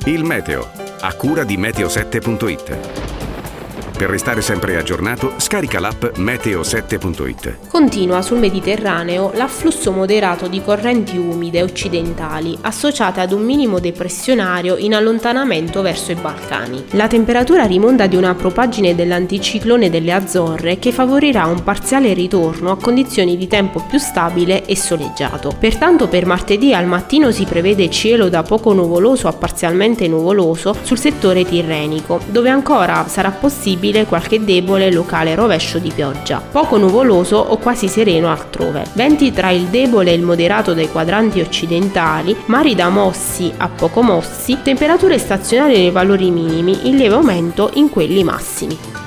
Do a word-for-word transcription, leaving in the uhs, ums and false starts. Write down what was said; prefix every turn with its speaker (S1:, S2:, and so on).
S1: Il meteo, a cura di meteo sette punto it. Per restare sempre aggiornato, scarica l'app meteo sette punto it.
S2: Continua sul Mediterraneo l'afflusso moderato di correnti umide occidentali, associate ad un minimo depressionario in allontanamento verso i Balcani. La temperatura rimonta di una propaggine dell'anticiclone delle Azzorre che favorirà un parziale ritorno a condizioni di tempo più stabile e soleggiato. Pertanto per martedì al mattino si prevede cielo da poco nuvoloso a parzialmente nuvoloso sul settore tirrenico, dove ancora sarà possibile qualche debole locale rovescio di pioggia. Poco nuvoloso o quasi sereno altrove. Venti tra il debole e il moderato dei quadranti occidentali, mari da mossi a poco mossi, temperature stazionarie nei valori minimi, in lieve aumento in quelli massimi.